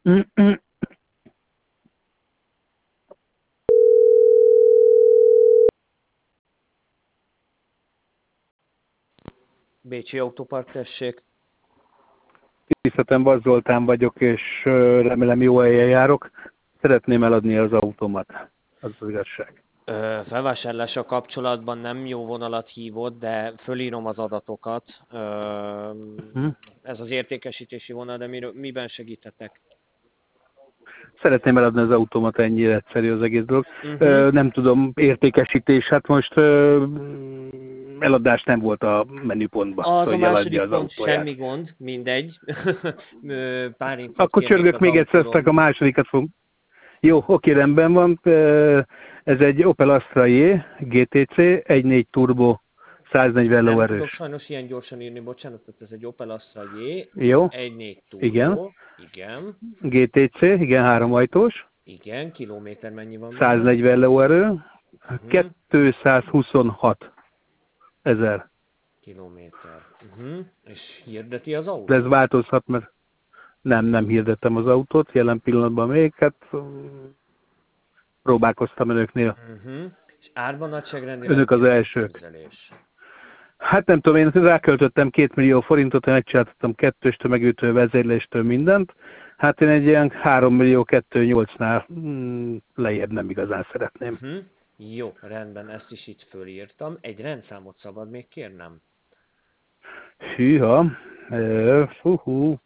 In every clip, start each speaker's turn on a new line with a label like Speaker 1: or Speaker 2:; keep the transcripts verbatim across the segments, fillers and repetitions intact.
Speaker 1: Bécsi Autópark, tessék.
Speaker 2: Tiszteltem, Bas Zoltán vagyok, és remélem jó helyen járok. Szeretném eladni az autómat. Az az igazság.
Speaker 1: Ö, felvásárlással kapcsolatban nem jó vonalat hívott, de fölírom az adatokat. Ö,
Speaker 2: Hm?
Speaker 1: ez az értékesítési vonal, de miről, miben segíthetek?
Speaker 2: Szeretném eladni az autómat, ennyire egyszerű az egész dolog.
Speaker 1: Uh-huh.
Speaker 2: Ö, nem tudom, értékesítés, hát most ö, eladás nem volt a menüpontban,
Speaker 1: Az a
Speaker 2: hogy eladja
Speaker 1: második
Speaker 2: az
Speaker 1: pont,
Speaker 2: autóját.
Speaker 1: semmi gond, mindegy. Ö, Pár infót
Speaker 2: Akkor
Speaker 1: kérnék
Speaker 2: csörgök
Speaker 1: az
Speaker 2: még egyszer,
Speaker 1: autóról.
Speaker 2: aztán a másodikat fog. Jó, oké, rendben van. Ö, Ez egy Opel Astra J, gé té cé, egy négy negyven turbo, száznegyven
Speaker 1: Nem
Speaker 2: lóerős.
Speaker 1: tudok sajnos ilyen gyorsan írni, bocsánat, tehát ez egy Opel Astra J,
Speaker 2: Jó,
Speaker 1: egy négy turbo,
Speaker 2: igen.
Speaker 1: igen,
Speaker 2: gé té cé, igen, három ajtós,
Speaker 1: igen, kilométer mennyi van benne?
Speaker 2: száznegyven lóerő,
Speaker 1: Uh-huh.
Speaker 2: kétszázhuszonhat ezer.
Speaker 1: Kilométer. Uh-huh. És hirdeti az
Speaker 2: De
Speaker 1: autó?
Speaker 2: ez változhat, mert nem, nem hirdettem az autót, jelen pillanatban még, hát mm, próbálkoztam önöknél.
Speaker 1: Uh-huh. És árban nagyságrendileg
Speaker 2: Önök az
Speaker 1: mi az
Speaker 2: elsők.
Speaker 1: elképzelés?
Speaker 2: Hát nem tudom, én ráköltöttem két millió forintot, én megcsináltattam kettős tömegűtő, vezérléstől mindent. Hát én egy ilyen három millió kettőszáznyolcnál mm, lejjebb nem igazán szeretném.
Speaker 1: Uh-huh. Jó, rendben, ezt is itt fölírtam. Egy rendszámot szabad még kérnem?
Speaker 2: Hűha, ö, fuhú.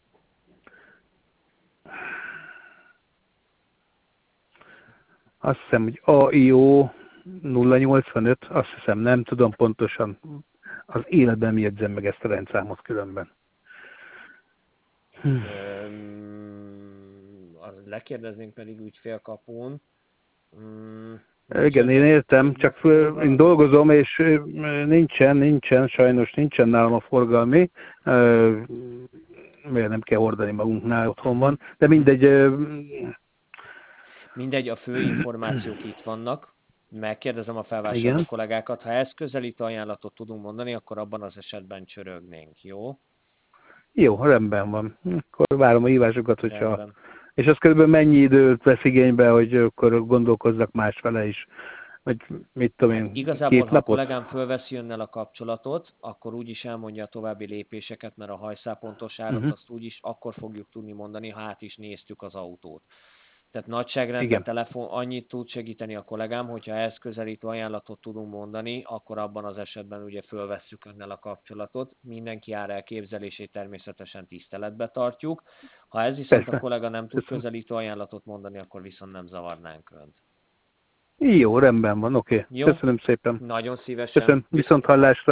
Speaker 2: Azt hiszem, hogy á i ó nulla nyolcvanöt, azt hiszem, nem tudom pontosan. Az életben jegyzem meg ezt a rendszámot különben. Hm.
Speaker 1: Öm, az lekérdeznénk pedig ügyfélkapón. Um,
Speaker 2: Igen, én értem, csak föl, én dolgozom, és ö, nincsen, nincsen, sajnos nincsen nálam a forgalmi. Ö, Miért nem kell hordani magunknál, otthon van. De mindegy. Ö,
Speaker 1: Mindegy, a fő információk itt vannak. Megkérdezem a felvásárló
Speaker 2: igen.
Speaker 1: kollégákat, ha ez közelítő ajánlatot tudunk mondani, akkor abban az esetben csörögnénk, jó?
Speaker 2: Jó, rendben van. Akkor várom a hívásokat, hogyha...
Speaker 1: Rendben.
Speaker 2: És az körülbelül mennyi időt vesz igénybe, hogy akkor gondolkozzak másfele is? Vagy mit tudom én,
Speaker 1: Igazából,
Speaker 2: két
Speaker 1: ha a
Speaker 2: napot?
Speaker 1: kollégám fölveszi önnel a kapcsolatot, akkor úgyis elmondja a további lépéseket, mert a hajszálpontos árat
Speaker 2: Uh-huh.
Speaker 1: azt úgyis akkor fogjuk tudni mondani, ha át is néztük az autót. Tehát nagyságrendben
Speaker 2: Igen.
Speaker 1: telefon annyit tud segíteni a kollégám, hogyha ehhez közelítő ajánlatot tudunk mondani, akkor abban az esetben ugye fölvesszük önnel a kapcsolatot. Mindenki ár elképzelését természetesen tiszteletbe tartjuk. Ha ez viszont
Speaker 2: Persze.
Speaker 1: a kollega nem tud
Speaker 2: Köszönöm.
Speaker 1: közelítő ajánlatot mondani, akkor viszont nem zavarnánk önt.
Speaker 2: Jó, rendben van, oké.
Speaker 1: Jó?
Speaker 2: Köszönöm szépen.
Speaker 1: Nagyon szívesen.
Speaker 2: Köszönöm, viszont hallásra.